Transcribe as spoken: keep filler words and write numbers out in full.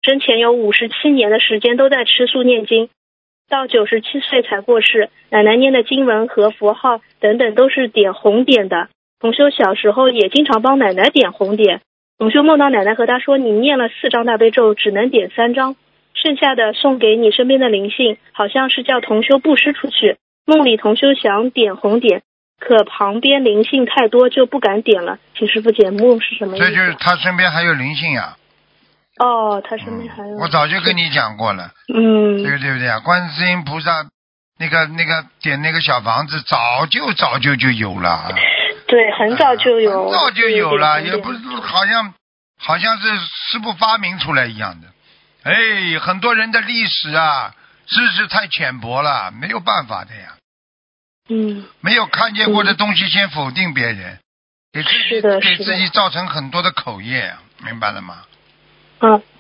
生前有五十七年的时间都在吃素念经，到九十七岁才过世。奶奶念的经文和佛号等等都是点红点的。同修小时候也经常帮奶奶点红点。同修梦到奶奶和他说，你念了四张大悲咒，只能点三张，剩下的送给你身边的灵性，好像是叫同修布施出去。梦里同修想点红点，可旁边灵性太多就不敢点了，请师父解梦是什么意思？ 这就是他身边还有灵性呀、 哦，他身边还有、 嗯、我早就跟你讲过了， 嗯， 对对不对啊？观世音菩萨那个那个点那个小房子早就早就就有了， 对，很早就有， 很早就有了，也不是是好像好像是师傅发明出来一样的。哎，很多人的历史啊，知识太浅薄了，没有办法的呀。 嗯， 没有看见过的东西先否定别人，给自己给自己造成很多的口业，明白了吗？ 嗯。